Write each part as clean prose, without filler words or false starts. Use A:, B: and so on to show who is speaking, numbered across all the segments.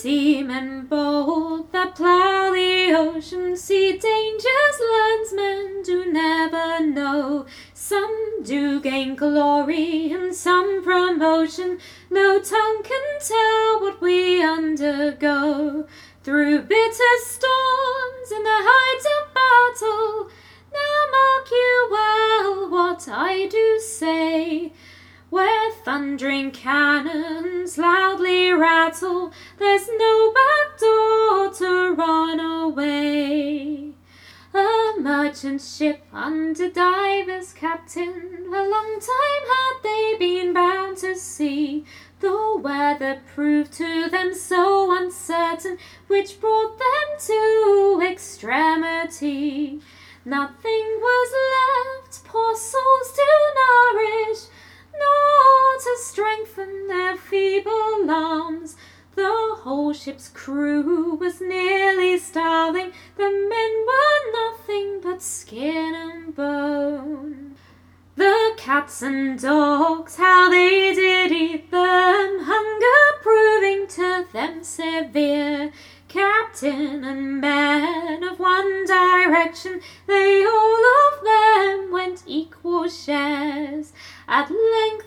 A: seamen bold that plough the ocean, see dangers landsmen do never know. Some do gain glory and some promotion, no tongue can tell what we undergo. Through bitter storms in the height of battle, now mark you well what I do say. Where thundering cannons loudly rattle, there's no back door to run away. A merchant ship under divers captain, a long time had they been bound to sea. The weather proved to them so uncertain, which brought them to extremity. Nothing was left poor souls to nourish, nor to strengthen their feeble arms. The whole ship's crew was nearly starving, the men were nothing but skin and bone. The cats and dogs, how they did eat them, hunger proving to them severe. Captain and men of one direction, they all of them went equal shares. At length,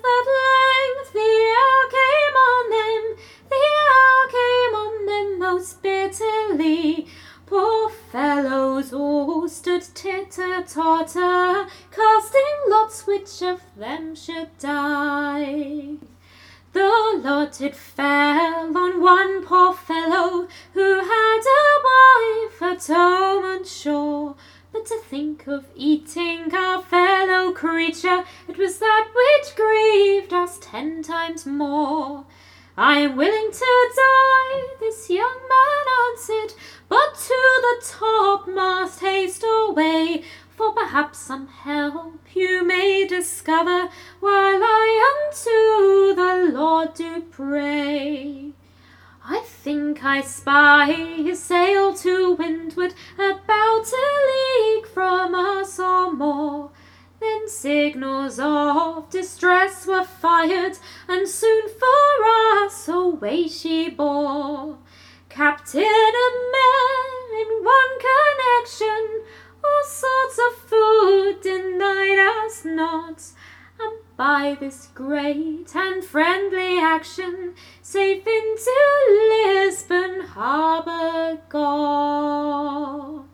A: the hour came on them, the hour came on them most bitterly. Poor fellows all stood titter-totter, casting lots which of them should die. The lot it fell on one poor fellow who had a wife at home on shore. But to think of eating our fellow creature, it was that which grieved us 10 times more. I am willing to die, this young man answered, but to the topmast haste away, for perhaps some help you may discover, while I unto the Lord do pray. I think I spy a sail to windward, about a league from us or more. Then signals of distress were fired, and soon for us away she bore. Captain and men in one connection, all sorts of food denied us not, and by this great and friendly action, safe into Lisbon harbour got.